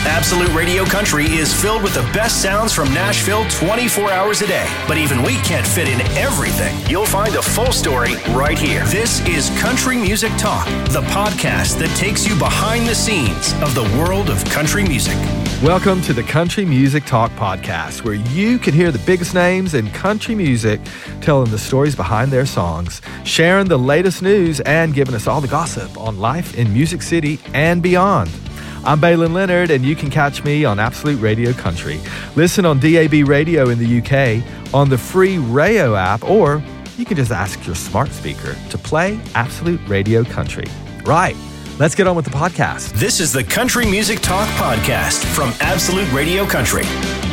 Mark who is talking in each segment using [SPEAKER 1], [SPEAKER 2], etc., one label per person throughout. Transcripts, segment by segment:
[SPEAKER 1] Absolute Radio Country is filled with the best sounds from Nashville 24 hours a day. But even we can't fit in everything. You'll find a full story right here. This is Country Music Talk, the podcast that takes you behind the scenes of the world of country music.
[SPEAKER 2] Welcome to the Country Music Talk podcast, where you can hear the biggest names in country music telling the stories behind their songs, sharing the latest news, and giving us all the gossip on life in Music City and beyond. I'm Balin Leonard, and you can catch me on Absolute Radio Country. Listen on DAB Radio in the UK, on the free Rayo app, or you can just ask your smart speaker to play Absolute Radio Country. Right. Let's get on with the podcast.
[SPEAKER 1] This is the Country Music Talk podcast from Absolute Radio Country.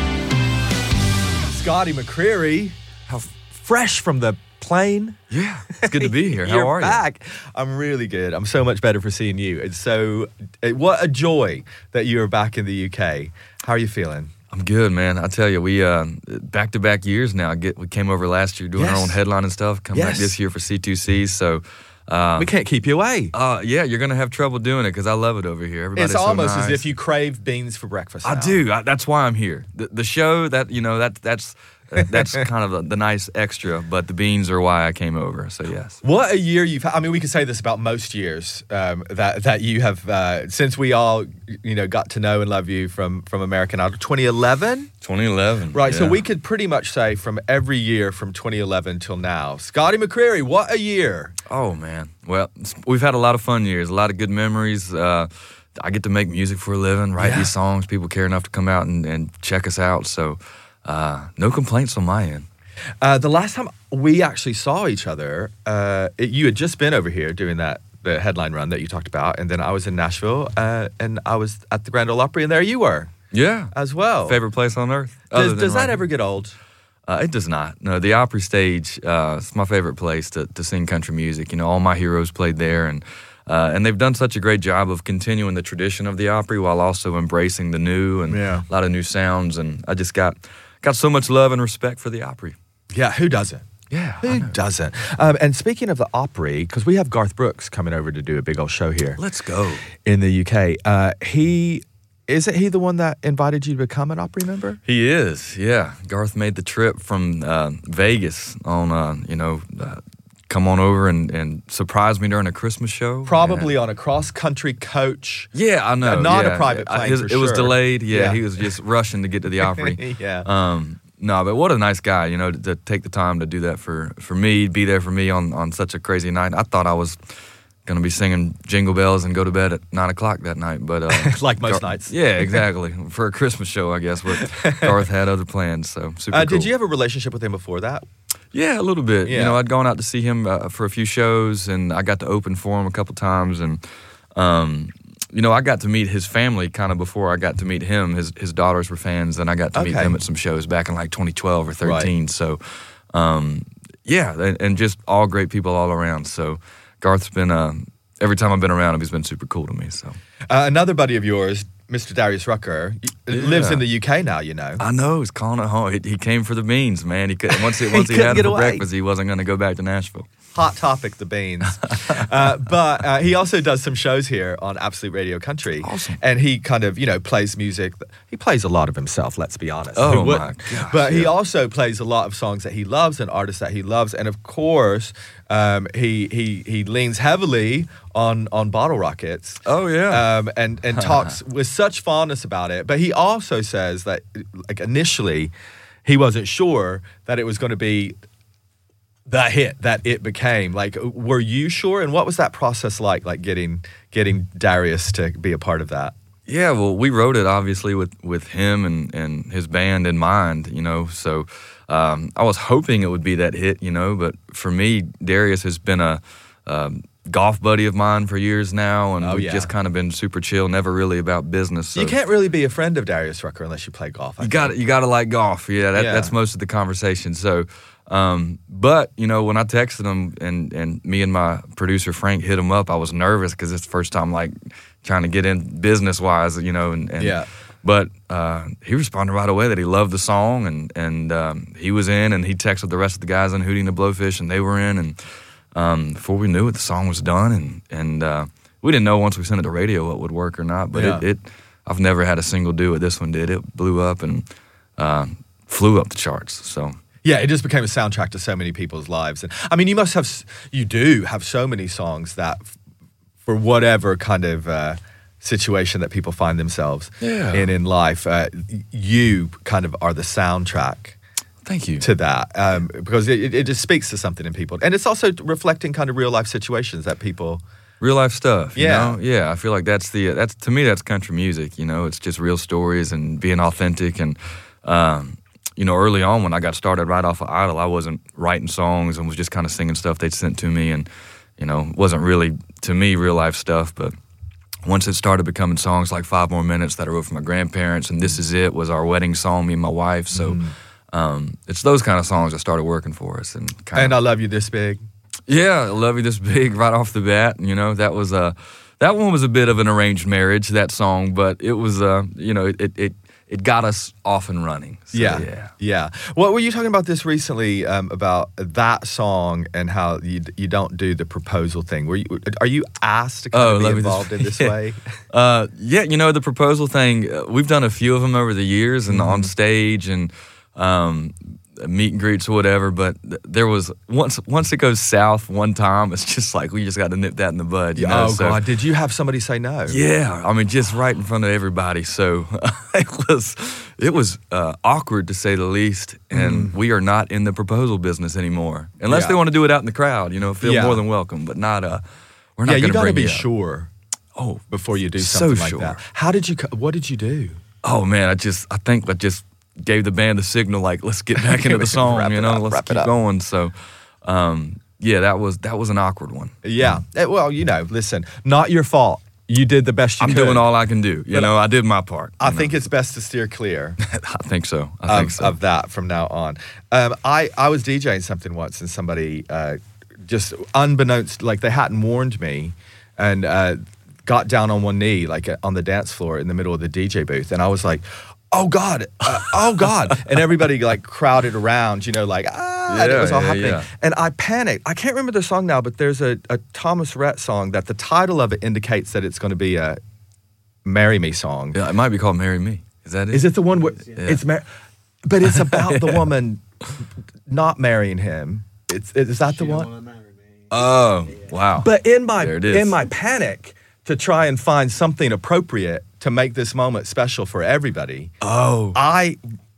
[SPEAKER 2] Scotty McCreery, how fresh from the plane.
[SPEAKER 3] Yeah, it's good to be here. How
[SPEAKER 2] You're
[SPEAKER 3] are
[SPEAKER 2] back. I'm really good. I'm so much better for seeing you. And so, what a joy that you are back in the UK. How are you feeling?
[SPEAKER 3] I'm good, man. I tell you, we back-to-back years now. We came over last year doing our own headline and stuff. Come back this year for C2C. So
[SPEAKER 2] we can't keep you away.
[SPEAKER 3] Yeah, you're gonna have trouble doing it because I love it over here. Everybody's
[SPEAKER 2] It's almost
[SPEAKER 3] so nice.
[SPEAKER 2] as if you crave beans for breakfast.
[SPEAKER 3] I
[SPEAKER 2] now.
[SPEAKER 3] do. That's why I'm here. The show that's kind of the nice extra, but the beans are why I came over. So yes.
[SPEAKER 2] What a year you've had. I mean, we could say this about most years that you have since we all got to know and love you from American Idol. 2011.
[SPEAKER 3] 2011.
[SPEAKER 2] Right.
[SPEAKER 3] Yeah.
[SPEAKER 2] So we could pretty much say from every year from 2011 till now. Scotty McCreery, what a year.
[SPEAKER 3] Oh man. Well, we've had a lot of fun years, a lot of good memories. I get to make music for a living, write these songs. People care enough to come out and check us out. So no complaints on my end.
[SPEAKER 2] The last time we actually saw each other, you had just been over here doing the headline run that you talked about, and then I was in Nashville, and I was at the Grand Ole Opry, and there you were.
[SPEAKER 3] Yeah.
[SPEAKER 2] As well.
[SPEAKER 3] Favorite place on earth.
[SPEAKER 2] Does that ever get old?
[SPEAKER 3] It does not. No, the Opry stage is my favorite place to sing country music. You know, all my heroes played there, and they've done such a great job of continuing the tradition of the Opry while also embracing the new and a lot of new sounds. And I just got so much love and respect for the Opry.
[SPEAKER 2] Yeah, who doesn't?
[SPEAKER 3] Yeah,
[SPEAKER 2] who doesn't? And speaking of the Opry, because we have Garth Brooks coming over to do a big old show here.
[SPEAKER 3] Let's go.
[SPEAKER 2] In the UK. Isn't he the one that invited you to become an Opry member?
[SPEAKER 3] He is, yeah. Garth made the trip from Vegas on, come on over and surprise me during a Christmas show.
[SPEAKER 2] Probably on a cross-country coach.
[SPEAKER 3] Yeah, I know.
[SPEAKER 2] Not a private plane,
[SPEAKER 3] It was delayed. Yeah, he was just rushing to get to the Opry. No, but what a nice guy, to take the time to do that for me, be there for me on such a crazy night. I thought I was going to be singing Jingle Bells and go to bed at 9 o'clock that night. But
[SPEAKER 2] like most nights.
[SPEAKER 3] Yeah, exactly. For a Christmas show, I guess. But Garth had other plans, so super cool.
[SPEAKER 2] Did you have a relationship with him before that?
[SPEAKER 3] Yeah, a little bit.
[SPEAKER 2] Yeah.
[SPEAKER 3] I'd gone out to see him for a few shows, and I got to open for him a couple times. And, I got to meet his family kind of before I got to meet him. His daughters were fans, and I got to meet them at some shows back in like 2012 or 13. Right. So, and just all great people all around. So Garth's been, every time I've been around him, he's been super cool to me. So
[SPEAKER 2] another buddy of yours, Mr. Darius Rucker, lives in the UK now,
[SPEAKER 3] I know, he's calling it home. He came for the beans, man. He could, once he had it for breakfast, he wasn't going to go back to Nashville.
[SPEAKER 2] Hot topic, the beans. But he also does some shows here on Absolute Radio Country.
[SPEAKER 3] Awesome.
[SPEAKER 2] And he kind of, plays music. He plays a lot of himself, let's be honest.
[SPEAKER 3] Oh, my gosh.
[SPEAKER 2] But he also plays a lot of songs that he loves and artists that he loves. And of course, he leans heavily on Bottle Rockets.
[SPEAKER 3] Oh, yeah.
[SPEAKER 2] And talks with such fondness about it. But he also says that, initially, he wasn't sure that it was going to be that hit that it became. Were you sure? And what was that process like getting Darius to be a part of that?
[SPEAKER 3] Yeah, well, we wrote it obviously with him and his band in mind, so I was hoping it would be that hit, but for me, Darius has been a golf buddy of mine for years now, and we've just kind of been super chill, never really about business. So.
[SPEAKER 2] You can't really be a friend of Darius Rucker unless you play golf.
[SPEAKER 3] You got to like golf. Yeah, that's most of the conversation. So, but when I texted him and me and my producer Frank hit him up, I was nervous because it's the first time trying to get in business wise, But he responded right away that he loved the song, and he was in, and he texted the rest of the guys in Hootie and the Blowfish, and they were in, and before we knew it, the song was done, and we didn't know once we sent it to radio what would work or not, but I've never had a single do what this one did. It blew up and flew up the charts. So
[SPEAKER 2] yeah, it just became a soundtrack to so many people's lives. And I mean, you do have so many songs that, for whatever kind of situation that people find themselves in life, you kind of are the soundtrack.
[SPEAKER 3] Thank you.
[SPEAKER 2] To that, because it just speaks to something in people, and it's also reflecting kind of real life situations that people.
[SPEAKER 3] Real life stuff, you
[SPEAKER 2] Yeah.
[SPEAKER 3] know? Yeah, I feel like that's to me, that's country music, you know? It's just real stories and being authentic. And, you know, early on when I got started right off of Idol, I wasn't writing songs and was just kind of singing stuff they'd sent to me. And, you know, wasn't really, to me, real life stuff. But once it started becoming songs like 5 More Minutes that I wrote for my grandparents, and This Is It was our wedding song, me and my wife. So it's those kind of songs that started working for us. And
[SPEAKER 2] I Love You This Big.
[SPEAKER 3] Yeah, I Love You This Big right off the bat. You know, that one was a bit of an arranged marriage, that song, but it was, you know, it got us off and running. So,
[SPEAKER 2] yeah. What were you talking about this recently about that song and how you don't do the proposal thing? Are you asked to kind of be involved in this way?
[SPEAKER 3] Yeah, you know, the proposal thing, we've done a few of them over the years and on stage and meet and greets or whatever, but there was once it goes south one time, it's just like we just got to nip that in the bud. You know?
[SPEAKER 2] God, did you have somebody say no?
[SPEAKER 3] Yeah, I mean, just right in front of everybody. So it was awkward to say the least. And we are not in the proposal business anymore, unless they want to do it out in the crowd. You know, feel more than welcome, but not. We're not.
[SPEAKER 2] Yeah, you got to be
[SPEAKER 3] sure.
[SPEAKER 2] Oh, before you do something
[SPEAKER 3] so
[SPEAKER 2] like
[SPEAKER 3] sure.
[SPEAKER 2] that. What did you do?
[SPEAKER 3] Oh man, I think I just gave the band the signal, like, let's get back into the song, you know, let's keep going. So, yeah, that was an awkward one.
[SPEAKER 2] Yeah. Well, you know, listen, not your fault. You did the best you could.
[SPEAKER 3] I'm doing all I can do. You know, I did my part.
[SPEAKER 2] I think it's best to steer clear.
[SPEAKER 3] I think so.
[SPEAKER 2] Of that from now on. I was DJing something once, and somebody just unbeknownst, like they hadn't warned me, and got down on one knee, like on the dance floor in the middle of the DJ booth, and I was like, oh God, oh God. And everybody like crowded around, you know, like, and it was all happening. Yeah. And I panicked. I can't remember the song now, but there's a Thomas Rhett song that the title of it indicates that it's going to be a Marry Me song.
[SPEAKER 3] Yeah, it might be called Marry Me. Is that it?
[SPEAKER 2] Is it the one where it's but it's about the woman not marrying him. Is that the one?
[SPEAKER 3] Oh, wow.
[SPEAKER 2] But in my panic to try and find something appropriate to make this moment special for everybody, I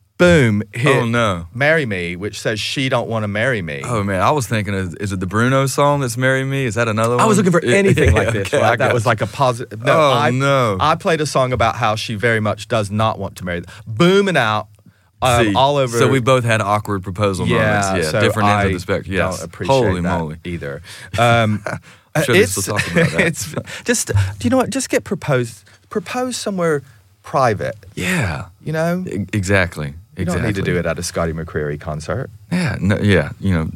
[SPEAKER 2] hit Marry Me, which says she don't want to marry me.
[SPEAKER 3] Oh man, I was thinking, is it the Bruno song that's Marry Me? Is that another one?
[SPEAKER 2] I was looking for anything like this, right? That was like a positive.
[SPEAKER 3] No,
[SPEAKER 2] I played a song about how she very much does not want to marry. Booming out all over.
[SPEAKER 3] So we both had awkward proposal moments. Yeah, so different ends of the spectrum. Yes.
[SPEAKER 2] Don't appreciate
[SPEAKER 3] Holy
[SPEAKER 2] that
[SPEAKER 3] moly.
[SPEAKER 2] either.
[SPEAKER 3] I'm sure they're still talking about that.
[SPEAKER 2] It's just, do you know what? Just get proposed. Propose somewhere private.
[SPEAKER 3] Yeah.
[SPEAKER 2] You know?
[SPEAKER 3] Exactly.
[SPEAKER 2] You don't need to do it at a Scotty McCreery concert.
[SPEAKER 3] Yeah. No, yeah. You know,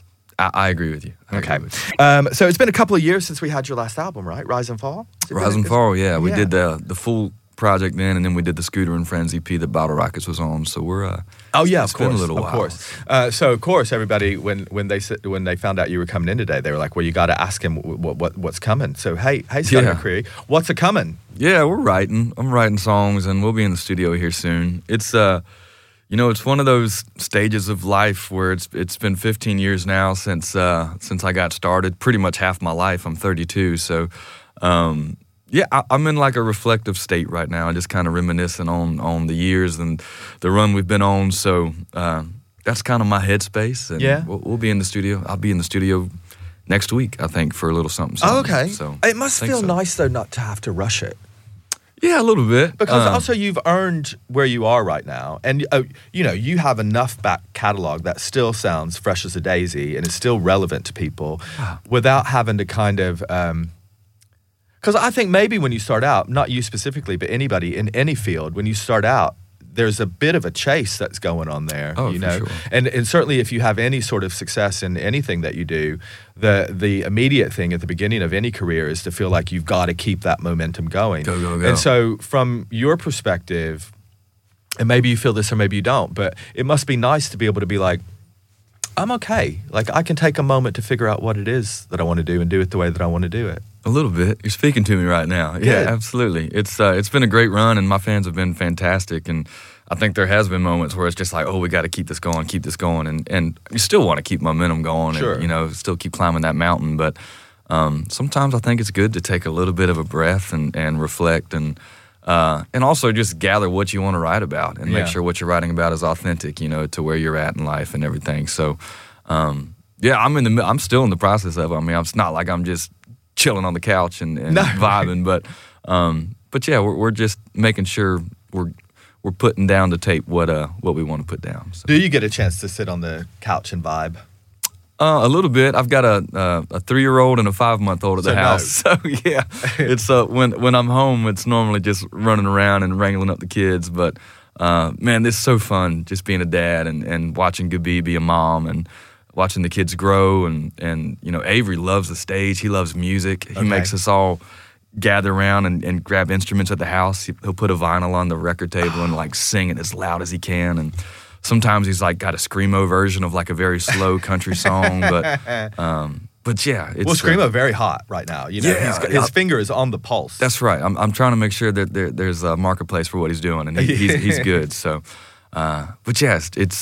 [SPEAKER 3] I agree with you.
[SPEAKER 2] Okay. So it's been a couple of years since we had your last album, right? Rise and Fall?
[SPEAKER 3] Rise and Fall, yeah. We did the full project then, and then we did the Scooter and Friends EP that Bottle Rockets was on. So we're
[SPEAKER 2] of course,
[SPEAKER 3] been a little
[SPEAKER 2] while. Of course. So of course, everybody when they found out you were coming in today, they were like, "Well, you got to ask him what's coming." So hey, Scotty McCreery, what's a coming?
[SPEAKER 3] Yeah, we're writing. I'm writing songs, and we'll be in the studio here soon. It's you know, it's one of those stages of life where it's been 15 years now since I got started. Pretty much half my life. I'm 32, so. Yeah, I'm in like a reflective state right now, just kind of reminiscing on the years and the run we've been on. So that's kind of my headspace. And we'll be in the studio. I'll be in the studio next week, I think, for a little something.
[SPEAKER 2] Oh, okay.
[SPEAKER 3] So
[SPEAKER 2] it must feel nice, though, not to have to rush it.
[SPEAKER 3] Yeah, a little bit.
[SPEAKER 2] Because also you've earned where you are right now. And, you know, you have enough back catalog that still sounds fresh as a daisy and is still relevant to people without having to kind of... Because I think maybe when you start out, not you specifically, but anybody in any field, when you start out, there's a bit of a chase that's going on there.
[SPEAKER 3] Oh,
[SPEAKER 2] you know?
[SPEAKER 3] for sure.
[SPEAKER 2] And certainly if you have any sort of success in anything that you do, the immediate thing at the beginning of any career is to feel like you've got to keep that momentum going.
[SPEAKER 3] Go.
[SPEAKER 2] And so from your perspective, and maybe you feel this or maybe you don't, but it must be nice to be able to be like, I'm okay. Like, I can take a moment to figure out what it is that I want to do and do it the way that I want to do it.
[SPEAKER 3] A little bit. You're speaking to me right now. Yeah, absolutely. It's been a great run, and my fans have been fantastic. And I think there has been moments where it's just like, oh, we got to keep this going, and you still want to keep momentum going,
[SPEAKER 2] sure.
[SPEAKER 3] and still keep climbing that mountain. But sometimes I think it's good to take a little bit of a breath and reflect and also just gather what you want to write about and make sure what you're writing about is authentic, to where you're at in life and everything. So, I'm still in the process of it. I mean, it's not like I'm just chilling on the couch and vibing, but yeah, we're just making sure we're putting down to tape what we want to put down. So.
[SPEAKER 2] Do you get a chance to sit on the couch and vibe?
[SPEAKER 3] A little bit. I've got a 3-year-old and a 5-month-old at the house.
[SPEAKER 2] No.
[SPEAKER 3] So yeah, it's when I'm home, it's normally just running around and wrangling up the kids. But man, this is so fun just being a dad and watching Gabi be a mom and watching the kids grow and Avery loves the stage. He loves music. He makes us all gather around and grab instruments at the house. He'll put a vinyl on the record table and like sing it as loud as he can. And sometimes he's like got a screamo version of like a very slow country song. But yeah, it's
[SPEAKER 2] screamo very hot right now. His finger is on the pulse.
[SPEAKER 3] That's right. I'm trying to make sure that there's a marketplace for what he's doing, and he's good. So, but yeah,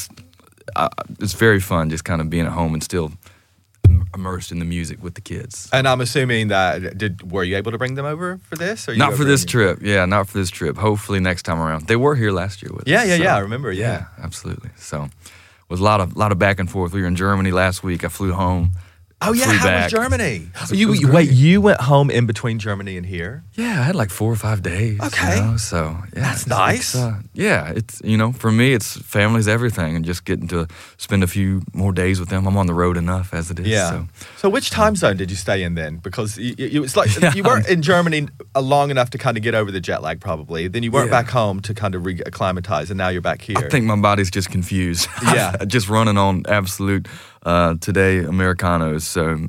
[SPEAKER 3] it's very fun just kind of being at home and still immersed in the music with the kids.
[SPEAKER 2] And I'm assuming that were you able to bring them over for this? Or
[SPEAKER 3] not for this trip. Yeah, not for this trip. Hopefully next time around. They were here last year with us.
[SPEAKER 2] Yeah, I remember. Yeah,
[SPEAKER 3] absolutely. So it was a lot of back and forth. We were in Germany last week. I flew home.
[SPEAKER 2] Oh yeah, how was Germany? You went home in between Germany and here?
[SPEAKER 3] Yeah, I had like 4 or 5 days.
[SPEAKER 2] Okay,
[SPEAKER 3] so yeah,
[SPEAKER 2] that's nice.
[SPEAKER 3] It's for me, it's family's everything, and just getting to spend a few more days with them. I'm on the road enough as it is.
[SPEAKER 2] Yeah. So which time zone did you stay in then? Because it's like you weren't in Germany long enough to kind of get over the jet lag, probably. Then you weren't back home to kind of acclimatize, and now you're back here.
[SPEAKER 3] I think my body's just confused.
[SPEAKER 2] Yeah,
[SPEAKER 3] just running on absolute. Today, Americanos. So,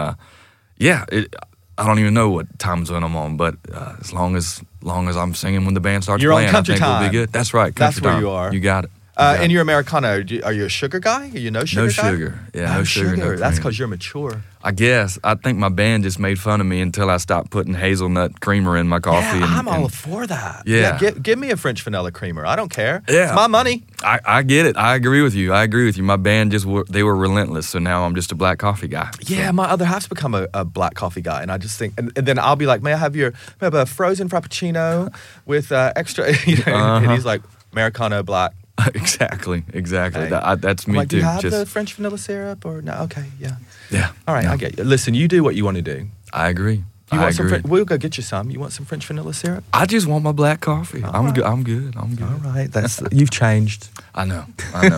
[SPEAKER 3] I don't even know what time zone I'm on, but as long as I'm singing when the band starts playing,
[SPEAKER 2] on country
[SPEAKER 3] I think
[SPEAKER 2] time.
[SPEAKER 3] we'll be good. That's right.
[SPEAKER 2] That's where
[SPEAKER 3] time.
[SPEAKER 2] You are.
[SPEAKER 3] You got it.
[SPEAKER 2] And you're Americano. Are you a sugar guy? Are you no sugar guy?
[SPEAKER 3] No sugar. Yeah, no sugar. No
[SPEAKER 2] That's because you're mature.
[SPEAKER 3] I guess. I think my band just made fun of me until I stopped putting hazelnut creamer in my coffee.
[SPEAKER 2] Yeah, I'm all for that.
[SPEAKER 3] Yeah.
[SPEAKER 2] Give me a French vanilla creamer. I don't care.
[SPEAKER 3] Yeah.
[SPEAKER 2] It's my money.
[SPEAKER 3] I get it. I agree with you. My band they were relentless, so now I'm just a black coffee guy.
[SPEAKER 2] Yeah, my other half's become a black coffee guy, and I just think, and then I'll be like, may I have a frozen frappuccino with extra, and he's like, Americano black.
[SPEAKER 3] Exactly.
[SPEAKER 2] Okay.
[SPEAKER 3] That's me too.
[SPEAKER 2] Do you have the French vanilla syrup or no? Okay, yeah.
[SPEAKER 3] Yeah.
[SPEAKER 2] All right, I get you. Listen, you do what you want to do.
[SPEAKER 3] I agree.
[SPEAKER 2] We'll go get you some. You want some French vanilla syrup?
[SPEAKER 3] I just want my black coffee. I'm good. I'm good.
[SPEAKER 2] All right. You've changed.
[SPEAKER 3] I know.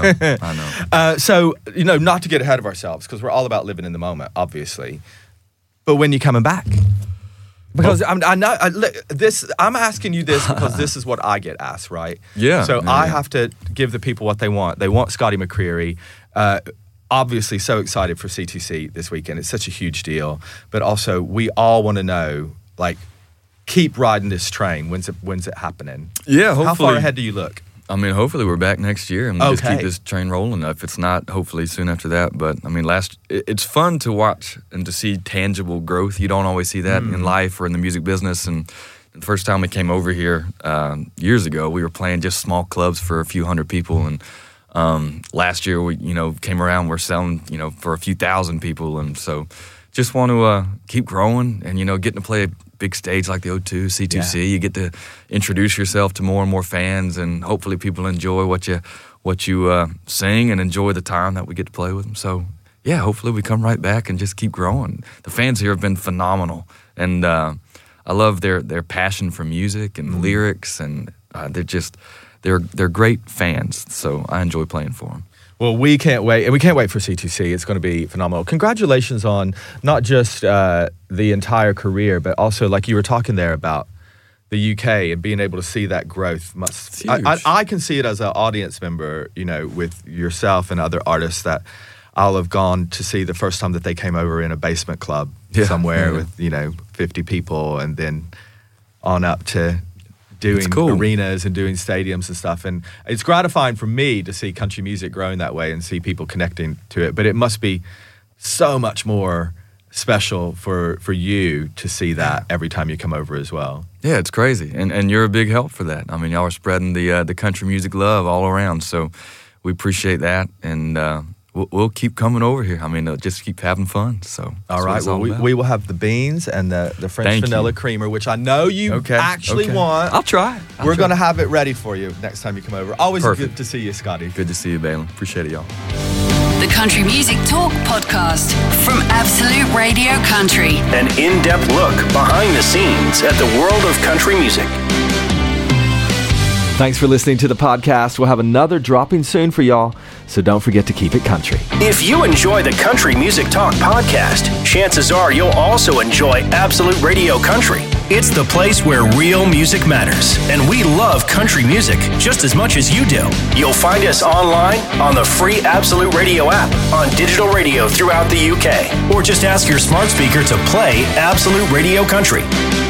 [SPEAKER 2] So, not to get ahead of ourselves, because we're all about living in the moment, obviously. But when you coming back? Because I know I'm asking you this because this is what I get asked, right?
[SPEAKER 3] Yeah.
[SPEAKER 2] So I have to give the people what they want. They want Scotty McCreery. Obviously, so excited for C2C this weekend. It's such a huge deal. But also, we all want to know, like, keep riding this train. When's it happening?
[SPEAKER 3] Yeah. Hopefully.
[SPEAKER 2] How far ahead do you look?
[SPEAKER 3] I mean, hopefully we're back next year and we'll just keep this train rolling. If it's not, hopefully soon after that. But I mean, it's fun to watch and to see tangible growth. You don't always see that in life or in the music business. And the first time we came over here years ago, we were playing just small clubs for a few hundred people. And last year we, came around, we're selling, for a few thousand people. And so just want to keep growing and, getting to play a big stage like the O2, C2C. Yeah. You get to introduce yourself to more and more fans, and hopefully people enjoy what you sing and enjoy the time that we get to play with them. So, yeah, hopefully we come right back and just keep growing. The fans here have been phenomenal, and I love their passion for music and lyrics, and they're great fans. So I enjoy playing for them.
[SPEAKER 2] Well, we can't wait, and we can't wait for C2C. It's going to be phenomenal. Congratulations on not just the entire career, but also, like you were talking there about the UK and being able to see that growth. I can see it as an audience member, with yourself and other artists that I'll have gone to see the first time that they came over in a basement club somewhere with 50 people, and then on up to doing arenas and doing stadiums and stuff. And it's gratifying for me to see country music growing that way and see people connecting to it. But it must be so much more special for you to see that every time you come over as well.
[SPEAKER 3] Yeah, it's crazy. And you're a big help for that. I mean, y'all are spreading the country music love all around. So we appreciate that. And we'll keep coming over here. I mean, just keep having fun. So
[SPEAKER 2] all right. Well, we will have the beans and the French vanilla creamer, which I know you actually want.
[SPEAKER 3] I'll try.
[SPEAKER 2] We're going to have it ready for you next time you come over. Always good to see you, Scotty.
[SPEAKER 3] Good to see you, Balin. Appreciate it, y'all.
[SPEAKER 4] The Country Music Talk podcast from Absolute Radio Country.
[SPEAKER 1] An in-depth look behind the scenes at the world of country music.
[SPEAKER 2] Thanks for listening to the podcast. We'll have another dropping soon for y'all, so don't forget to keep it country.
[SPEAKER 1] If you enjoy the Country Music Talk podcast, chances are you'll also enjoy Absolute Radio Country. It's the place where real music matters, and we love country music just as much as you do. You'll find us online on the free Absolute Radio app, on digital radio throughout the UK, or just ask your smart speaker to play Absolute Radio Country.